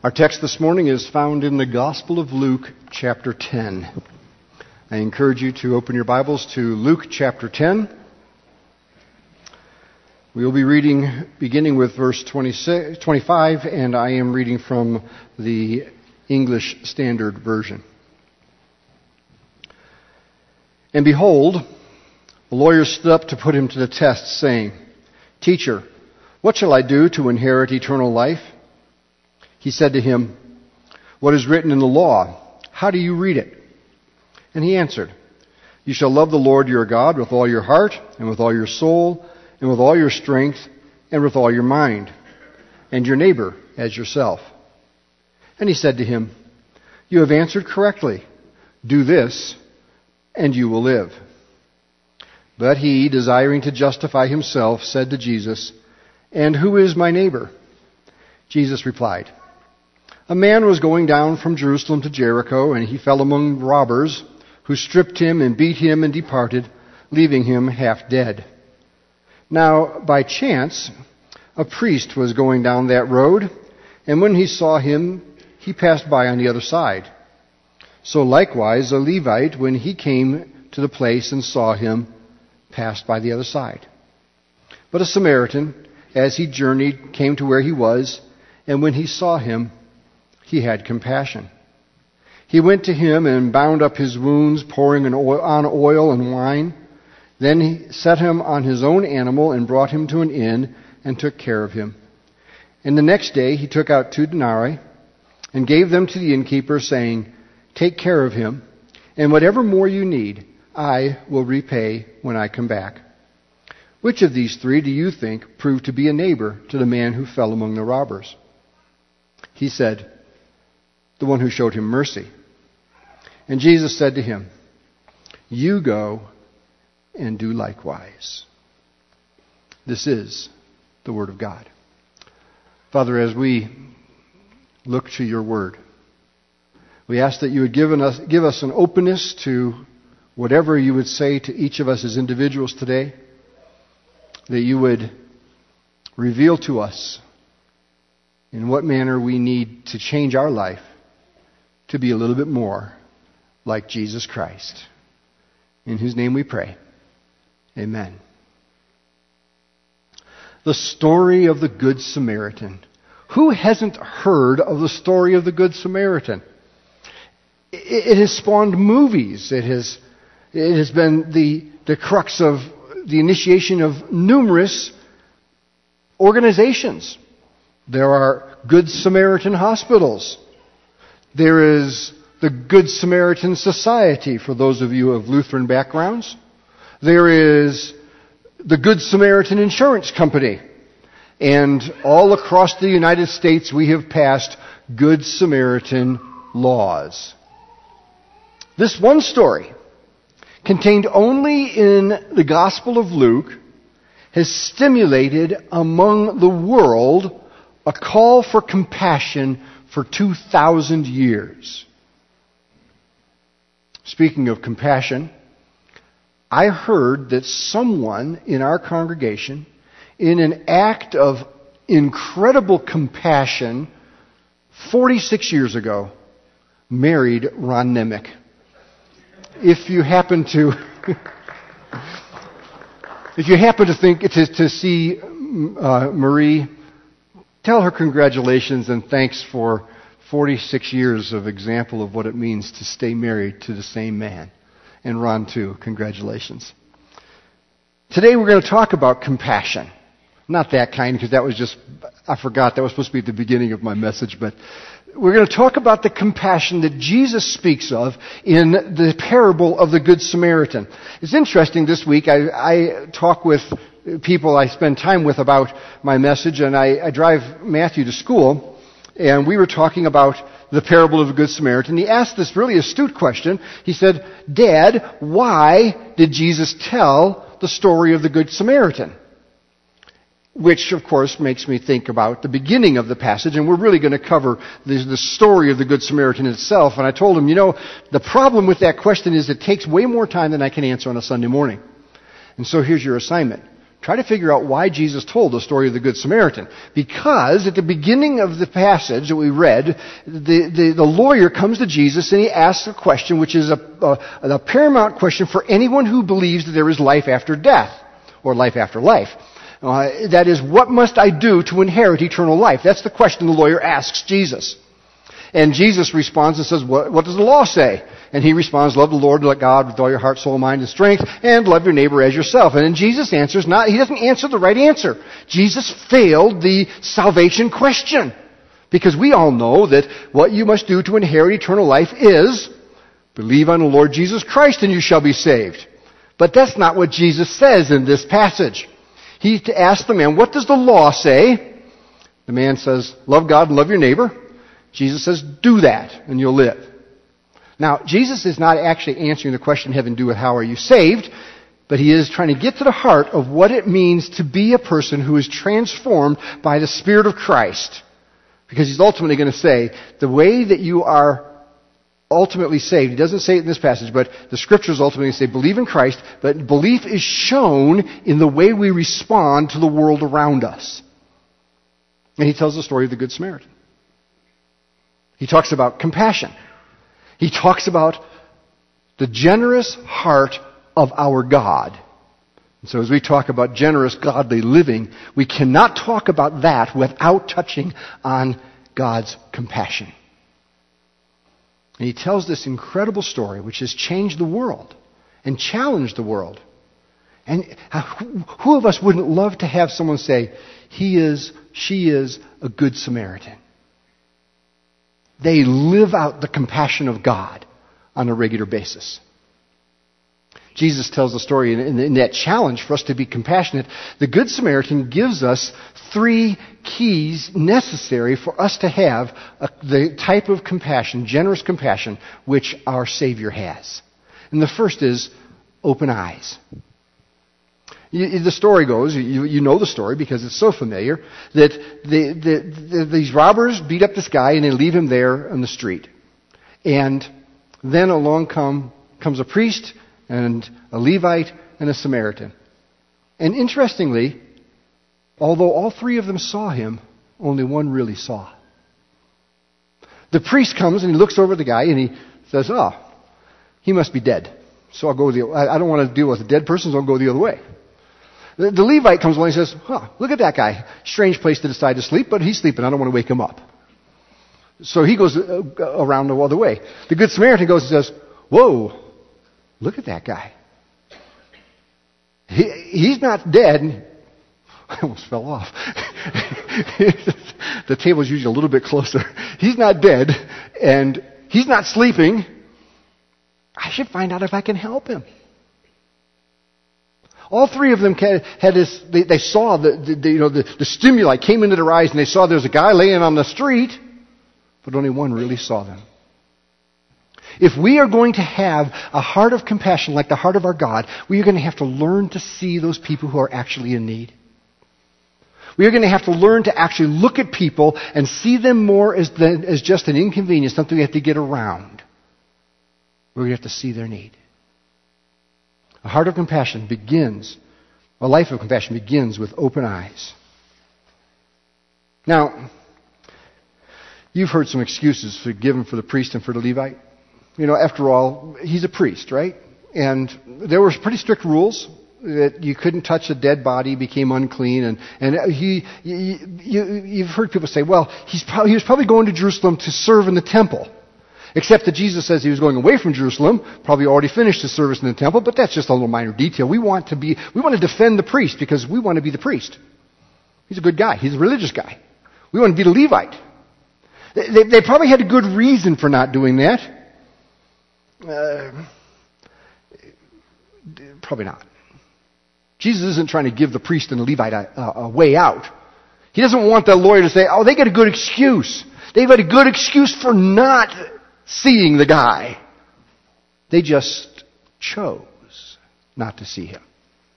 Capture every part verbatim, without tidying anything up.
Our text this morning is found in the Gospel of Luke, chapter ten. I encourage you to open your Bibles to Luke chapter ten. We will be reading beginning with verse twenty-six, twenty-five, and I am reading from the English Standard Version. And behold, the lawyer stood up to put him to the test, saying, "Teacher, what shall I do to inherit eternal life?" He said to him, "What is written in the law? How do you read it?" And he answered, "You shall love the Lord your God with all your heart, and with all your soul, and with all your strength, and with all your mind, and your neighbor as yourself." And he said to him, "You have answered correctly. Do this, and you will live." But he, desiring to justify himself, said to Jesus, "And who is my neighbor?" Jesus replied, "A man was going down from Jerusalem to Jericho, and he fell among robbers, who stripped him and beat him and departed, leaving him half dead. Now, by chance, a priest was going down that road, and when he saw him, he passed by on the other side. So likewise, a Levite, when he came to the place and saw him, passed by the other side. But a Samaritan, as he journeyed, came to where he was, and when he saw him, he had compassion. He went to him and bound up his wounds, pouring on oil and wine. Then he set him on his own animal and brought him to an inn and took care of him. And the next day he took out two denarii and gave them to the innkeeper, saying, 'Take care of him, and whatever more you need, I will repay when I come back.' Which of these three do you think proved to be a neighbor to the man who fell among the robbers?" He said, "The one who showed him mercy." And Jesus said to him, "You go and do likewise." This is the word of God. Father, as we look to your word, we ask that you would give us, give us an openness to whatever you would say to each of us as individuals today, that you would reveal to us in what manner we need to change our life to be a little bit more like Jesus Christ. In whose name we pray. Amen. The story of the Good Samaritan. Who hasn't heard of the story of the Good Samaritan? It has spawned movies. It has, it has been the, the crux of the initiation of numerous organizations. There are Good Samaritan hospitals. There is the Good Samaritan Society, for those of you of Lutheran backgrounds. There is the Good Samaritan Insurance Company. And all across the United States we have passed Good Samaritan laws. This one story, contained only in the Gospel of Luke, has stimulated among the world a call for compassion for two thousand years. Speaking of compassion, I heard that someone in our congregation, in an act of incredible compassion, forty-six years ago, married Ron Nemec. If you happen to, if you happen to think to, to see uh, Marie, tell her congratulations and thanks for forty-six years of example of what it means to stay married to the same man. And Ron, too, congratulations. Today we're going to talk about compassion. Not that kind, because that was just, I forgot, that was supposed to be at the beginning of my message, but we're going to talk about the compassion that Jesus speaks of in the parable of the Good Samaritan. It's interesting, this week I, I talk with people I spend time with about my message, and I, I drive Matthew to school, and we were talking about the parable of the Good Samaritan. He asked this really astute question. He said, "Dad, why did Jesus tell the story of the Good Samaritan?" Which, of course, makes me think about the beginning of the passage, and we're really going to cover the, the story of the Good Samaritan itself. And I told him, you know, the problem with that question is it takes way more time than I can answer on a Sunday morning. And so here's your assignment. Try to figure out why Jesus told the story of the Good Samaritan. Because at the beginning of the passage that we read, the, the, the lawyer comes to Jesus and he asks a question which is a, a, a paramount question for anyone who believes that there is life after death, or life after life. Uh, that is, what must I do to inherit eternal life? That's the question the lawyer asks Jesus. And Jesus responds and says, what, what does the law say? And he responds, love the Lord, let God with all your heart, soul, mind, and strength, and love your neighbor as yourself. And then Jesus answers not, he doesn't answer the right answer. Jesus failed the salvation question. Because we all know that what you must do to inherit eternal life is believe on the Lord Jesus Christ and you shall be saved. But that's not what Jesus says in this passage. He asks the man, what does the law say? The man says, love God and love your neighbor. Jesus says, do that and you'll live. Now, Jesus is not actually answering the question having to do with how are you saved, but he is trying to get to the heart of what it means to be a person who is transformed by the Spirit of Christ. Because he's ultimately going to say, the way that you are ultimately saved, he doesn't say it in this passage, but the scriptures ultimately say believe in Christ, but belief is shown in the way we respond to the world around us. And he tells the story of the Good Samaritan. He talks about compassion. He talks about the generous heart of our God. And so as we talk about generous, godly living, we cannot talk about that without touching on God's compassion. And he tells this incredible story which has changed the world and challenged the world. And who of us wouldn't love to have someone say, he is, she is a good Samaritan? They live out the compassion of God on a regular basis. Jesus tells the story in, in that challenge for us to be compassionate. The Good Samaritan gives us three keys necessary for us to have a, the type of compassion, generous compassion, which our Savior has. And the first is open eyes. You, the story goes, you, you know the story because it's so familiar, that the, the, the, these robbers beat up this guy and they leave him there on the street. And then along come, comes a priest and a Levite and a Samaritan. And interestingly, although all three of them saw him, only one really saw. The priest comes and he looks over at the guy and he says, oh, he must be dead. So I'll go the I don't want to deal with a dead person, so I'll go the other way. The, the Levite comes along and says, huh, look at that guy. Strange place to decide to sleep, but he's sleeping. I don't want to wake him up. So he goes around the other way. The Good Samaritan goes and says, whoa, look at that guy. He, he's not dead. I almost fell off. The table's usually a little bit closer. He's not dead, and he's not sleeping. I should find out if I can help him. All three of them had this, they, they saw the, the, you know, the, the stimuli came into their eyes and they saw there's a guy laying on the street, but only one really saw them. If we are going to have a heart of compassion like the heart of our God, we are going to have to learn to see those people who are actually in need. We are going to have to learn to actually look at people and see them more as, the, as just an inconvenience, something we have to get around. We're going to have to see their need. A heart of compassion begins, a life of compassion begins with open eyes. Now, you've heard some excuses for given for the priest and for the Levite. You know, after all, he's a priest, right? And there were pretty strict rules that you couldn't touch a dead body, became unclean, and and he you, you, you've heard people say, well, he's probably, he was probably going to Jerusalem to serve in the temple. Except that Jesus says he was going away from Jerusalem, probably already finished his service in the temple, but that's just a little minor detail. We want to be, we want to defend the priest because we want to be the priest. He's a good guy. He's a religious guy. We want to be the Levite. They, they probably had a good reason for not doing that. Uh, probably not. Jesus isn't trying to give the priest and the Levite a, a, a way out. He doesn't want the lawyer to say, oh, they got a good excuse. They've got a good excuse for not seeing the guy. They just chose not to see him.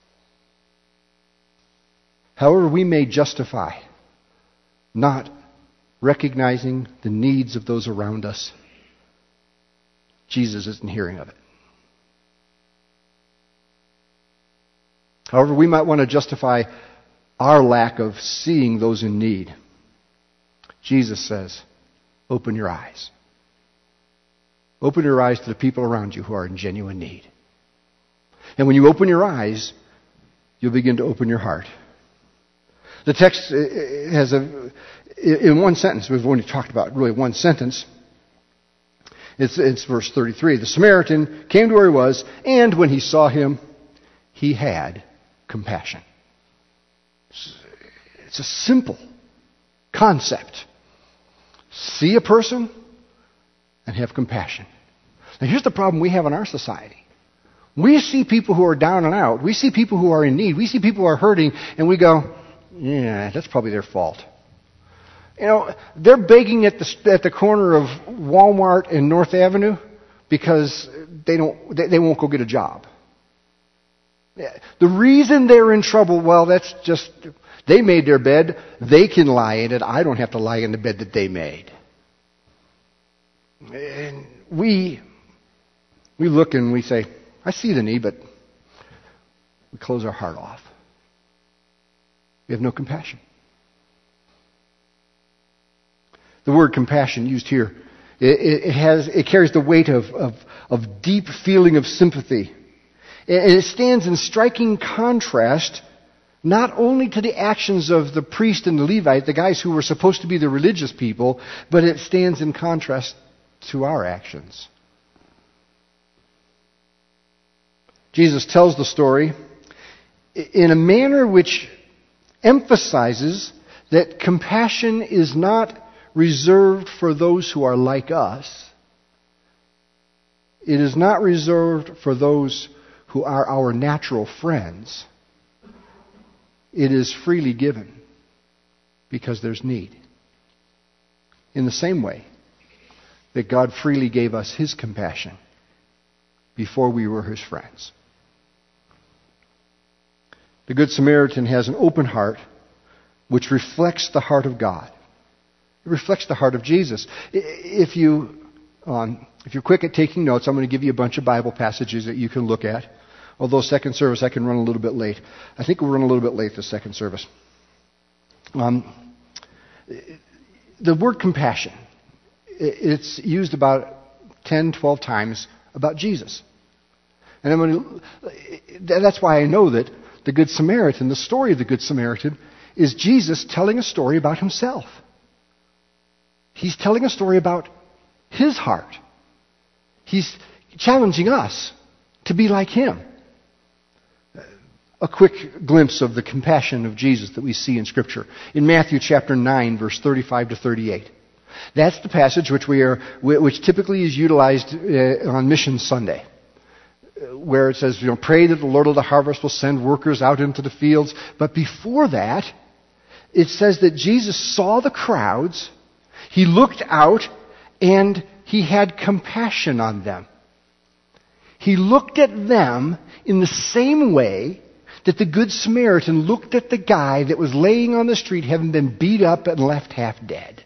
However, we may justify not recognizing the needs of those around us. Jesus isn't hearing of it. However, we might want to justify our lack of seeing those in need. Jesus says, open your eyes. Open your eyes to the people around you who are in genuine need. And when you open your eyes, you'll begin to open your heart. The text has a, in one sentence, we've only talked about really one sentence. It's, it's verse thirty-three. The Samaritan came to where he was, and when he saw him, he had compassion. It's a simple concept. See a person and have compassion. Now here's the problem we have in our society. We see people who are down and out. We see people who are in need. We see people who are hurting, and we go, yeah, that's probably their fault. You know, they're begging at the at the corner of Walmart and North Avenue because they don't they, they won't go get a job. The reason they're in trouble, well, that's just they made their bed. They can lie in it. I don't have to lie in the bed that they made. And we we look and we say, I see the need, but we close our heart off. We have no compassion. The word compassion used here, it, it has it carries the weight of, of, of deep feeling of sympathy. And it stands in striking contrast not only to the actions of the priest and the Levite, the guys who were supposed to be the religious people, but it stands in contrast to our actions. Jesus tells the story in a manner which emphasizes that compassion is not reserved for those who are like us. It is not reserved for those who are our natural friends. It is freely given because there's need. In the same way that God freely gave us His compassion before we were His friends. The Good Samaritan has an open heart which reflects the heart of God. It reflects the heart of Jesus. If you, um, if you're quick at taking notes, I'm going to give you a bunch of Bible passages that you can look at. Although second service, I can run a little bit late. I think we'll run a little bit late this second service. Um, the word compassion, it's used about ten, twelve times about Jesus. And I'm going to, that's why I know that the Good Samaritan, the story of the Good Samaritan, is Jesus telling a story about Himself. He's telling a story about His heart. He's challenging us to be like Him. A quick glimpse of the compassion of Jesus that we see in Scripture. In Matthew chapter nine, verse thirty-five to thirty-eight. That's the passage which we are, which typically is utilized uh, on Mission Sunday, where it says, you know, pray that the Lord of the harvest will send workers out into the fields. But before that, it says that Jesus saw the crowds, He looked out, and He had compassion on them. He looked at them in the same way that the Good Samaritan looked at the guy that was laying on the street having been beat up and left half dead.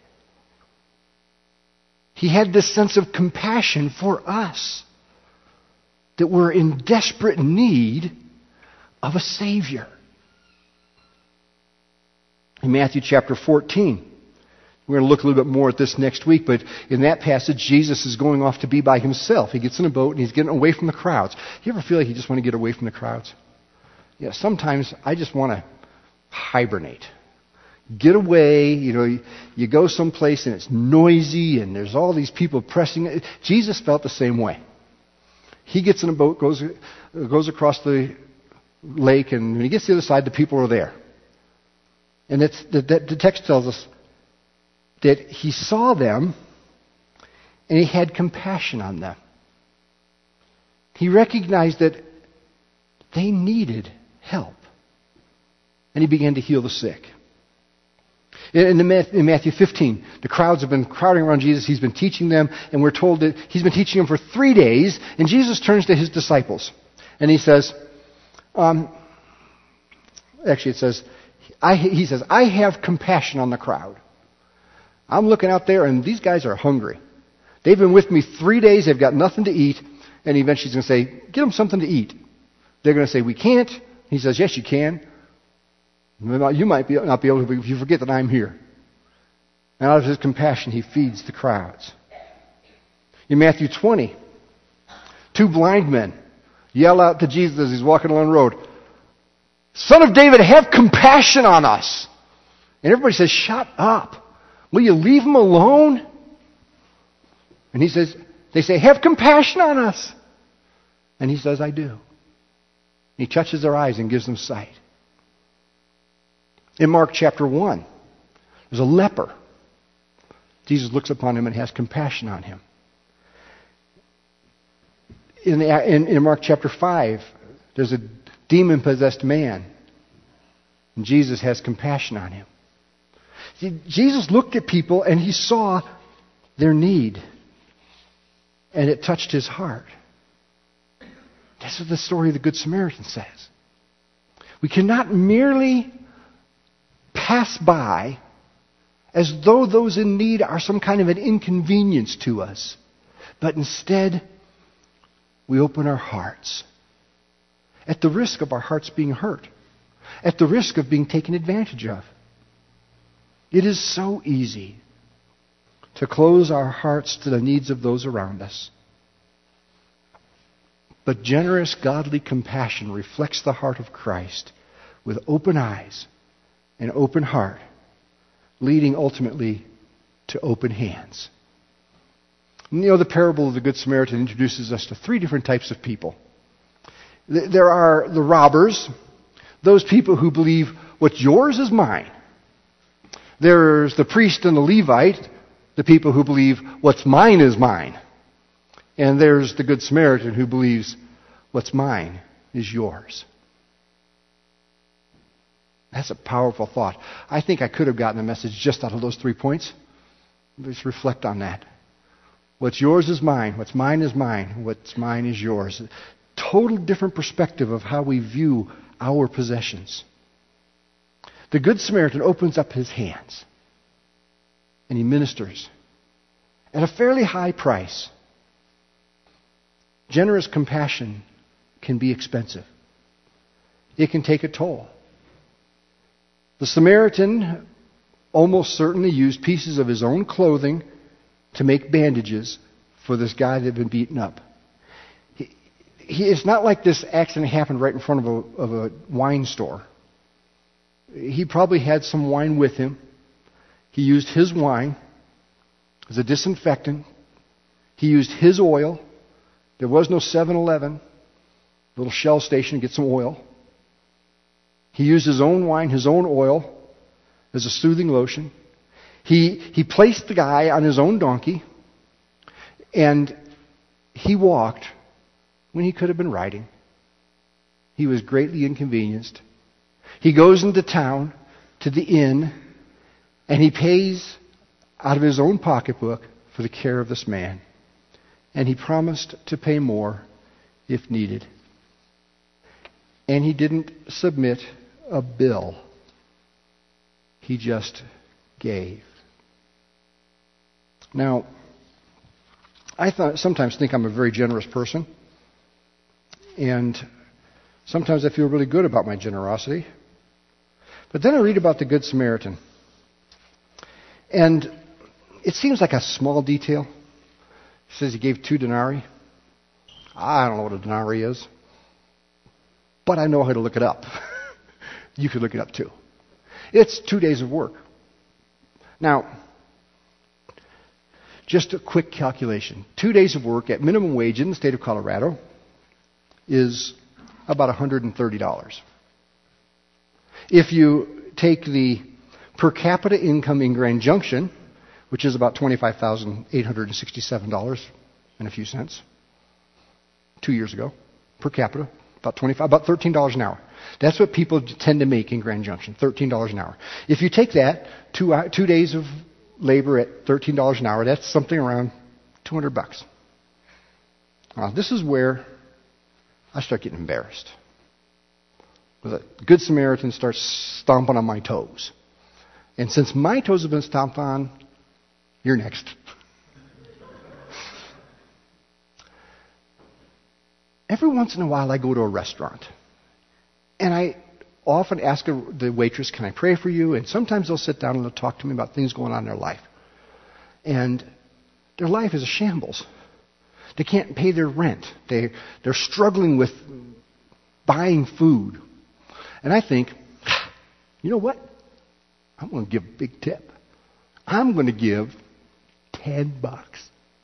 He had this sense of compassion for us, that we're in desperate need of a Savior. In Matthew chapter fourteen, we're going to look a little bit more at this next week, but in that passage, Jesus is going off to be by Himself. He gets in a boat and He's getting away from the crowds. You ever feel like you just want to get away from the crowds? Yeah, sometimes I just want to hibernate. Get away, you know, you, you go someplace and it's noisy and there's all these people pressing. Jesus felt the same way. He gets in a boat, goes goes across the lake, and when he gets to the other side, the people are there. And it's, the, the text tells us that He saw them and He had compassion on them. He recognized that they needed help. And He began to heal the sick. In, the, in Matthew fifteen, the crowds have been crowding around Jesus. He's been teaching them, and we're told that He's been teaching them for three days. And Jesus turns to His disciples, and He says, um, actually it says, I, He says, I have compassion on the crowd. I'm looking out there, and these guys are hungry. They've been with me three days. They've got nothing to eat. And eventually He's going to say, get them something to eat. They're going to say, we can't. He says, yes, you can. You might be, not be able to if you forget that I'm here. And out of his compassion, he feeds the crowds. In Matthew twenty, two blind men yell out to Jesus as he's walking along the road, Son of David, have compassion on us. And everybody says, shut up. Will you leave him alone? And he says, they say, have compassion on us. And he says, I do. He touches their eyes and gives them sight. In Mark chapter one, there's a leper. Jesus looks upon him and has compassion on him. In, the, in, in Mark chapter five, there's a demon-possessed man. And Jesus has compassion on him. See, Jesus looked at people and he saw their need. And it touched his heart. That's what the story of the Good Samaritan says. We cannot merely pass by as though those in need are some kind of an inconvenience to us. But instead, we open our hearts at the risk of our hearts being hurt, at the risk of being taken advantage of. It is so easy to close our hearts to the needs of those around us. But generous, godly compassion reflects the heart of Christ with open eyes and open heart, leading ultimately to open hands. You know, the parable of the Good Samaritan introduces us to three different types of people. There are the robbers, those people who believe what's yours is mine. There's the priest and the Levite, the people who believe what's mine is mine. And there's the Good Samaritan who believes what's mine is yours. That's a powerful thought. I think I could have gotten the message just out of those three points. Let's reflect on that. What's yours is mine. What's mine is mine. What's mine is yours. Total different perspective of how we view our possessions. The Good Samaritan opens up his hands and he ministers at a fairly high price. Generous compassion can be expensive. It can take a toll. The Samaritan almost certainly used pieces of his own clothing to make bandages for this guy that had been beaten up. He, he, it's not like this accident happened right in front of a, of a wine store. He probably had some wine with him. He used his wine as a disinfectant. He used his oil. There was no seven eleven, little Shell station to get some oil. He used his own wine, his own oil, as a soothing lotion. He, he placed the guy on his own donkey, and he walked when he could have been riding. He was greatly inconvenienced. He goes into town to the inn, and he pays out of his own pocketbook for the care of this man. And he promised to pay more if needed. And he didn't submit a bill. He just gave. Now, I th- sometimes think I'm a very generous person. And sometimes I feel really good about my generosity. But then I read about the Good Samaritan. And it seems like a small detail. It says he gave two denarii. I don't know what a denarii is. But I know how to look it up. You could look it up too. It's two days of work. Now, just a quick calculation. Two days of work at minimum wage in the state of Colorado is about one hundred thirty dollars. If you take the per capita income in Grand Junction, which is about twenty-five thousand eight hundred sixty-seven dollars and a few cents, two years ago, per capita, about twenty-five, about thirteen dollars an hour. That's what people tend to make in Grand Junction, thirteen dollars an hour. If you take that, two, two days of labor at thirteen dollars an hour, that's something around two hundred bucks. Now, this is where I start getting embarrassed. The Good Samaritan starts stomping on my toes. And since my toes have been stomped on, you're next. Every once in a while I go to a restaurant. And I often ask the waitress, can I pray for you? And sometimes they'll sit down and they'll talk to me about things going on in their life. And their life is a shambles. They can't pay their rent. They, they're struggling with buying food. And I think, you know what? I'm going to give a big tip. I'm going to give ten bucks.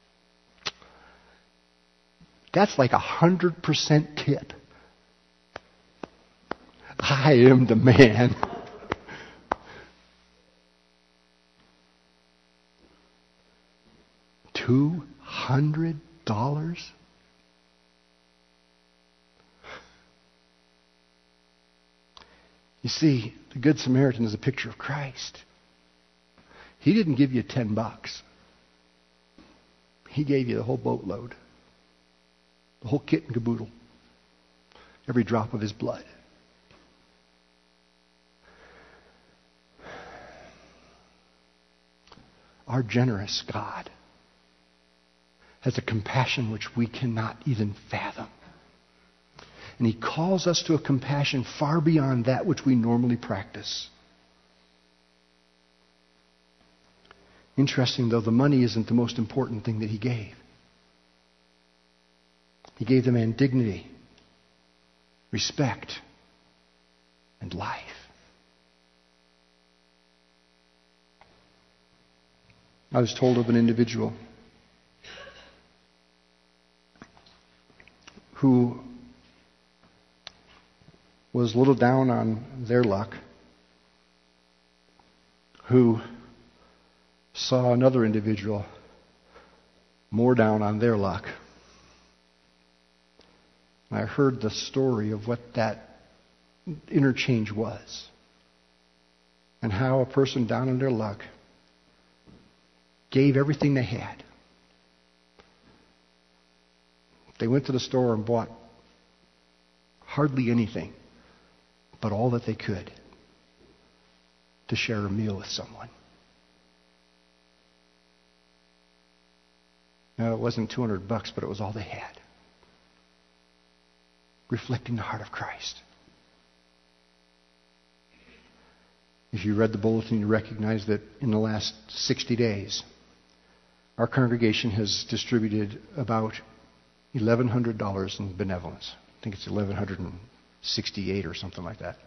That's like a hundred percent tip. I am the man. Two hundred dollars? You see, the Good Samaritan is a picture of Christ. He didn't give you ten bucks. He gave you the whole boatload. The whole kit and caboodle. Every drop of his blood. Our generous God has a compassion which we cannot even fathom. And he calls us to a compassion far beyond that which we normally practice. Interesting, though, the money isn't the most important thing that he gave. He gave the man dignity, respect, and life. I was told of an individual who was a little down on their luck, who saw another individual more down on their luck. I heard the story of what that interchange was and how a person down on their luck gave everything they had. They went to the store and bought hardly anything but all that they could to share a meal with someone. Now, it wasn't two hundred bucks, but it was all they had. Reflecting the heart of Christ. If you read the bulletin, you recognize that in the last sixty days, our congregation has distributed about eleven hundred dollars in benevolence. I think it's eleven sixty-eight or something like that.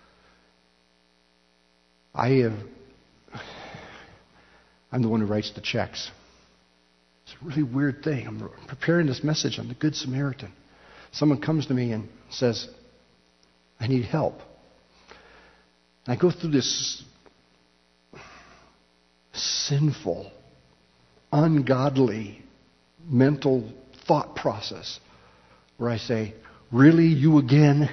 I have, I'm the one who writes the checks. It's a really weird thing. I'm preparing this message on the Good Samaritan. Someone comes to me and says, I need help. And I go through this sinful, ungodly mental thought process where I say, really, you again?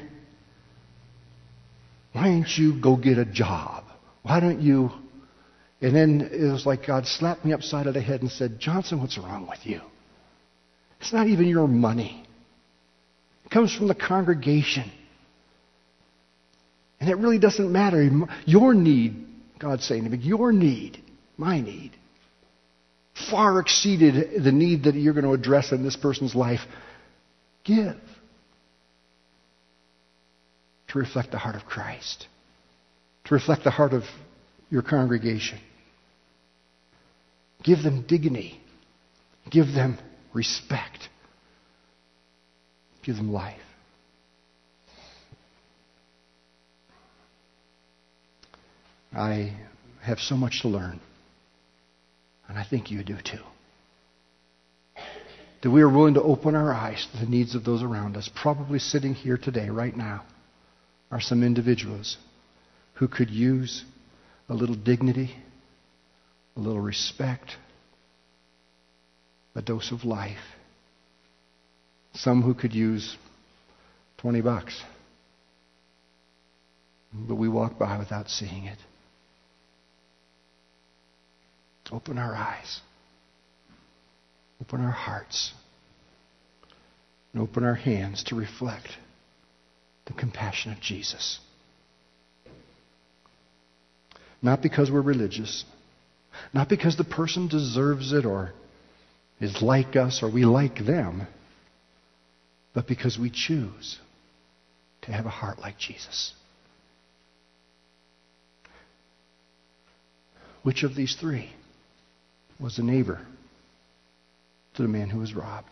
Why don't you go get a job? Why don't you? And then it was like God slapped me upside of the head and said, Johnson, what's wrong with you? It's not even your money. It comes from the congregation. And it really doesn't matter. Your need, God's saying to me, your need, my need, far exceeded the need that you're going to address in this person's life. Give. To reflect the heart of Christ. To reflect the heart of your congregation. Give them dignity. Give them respect. Give them life. I have so much to learn. And I think you do too. That we are willing to open our eyes to the needs of those around us. Probably sitting here today, right now, are some individuals who could use a little dignity, a little respect, a dose of life. Some who could use twenty bucks. But we walk by without seeing it. Open our eyes. Open our hearts. And open our hands to reflect the compassion of Jesus. Not because we're religious. Not because the person deserves it or is like us or we like them. But because we choose to to have a heart like Jesus. Which of these three was the neighbor to the man who was robbed?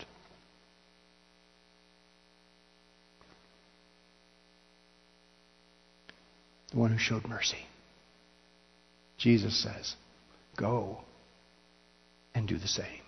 The one who showed mercy. Jesus says, go and do the same.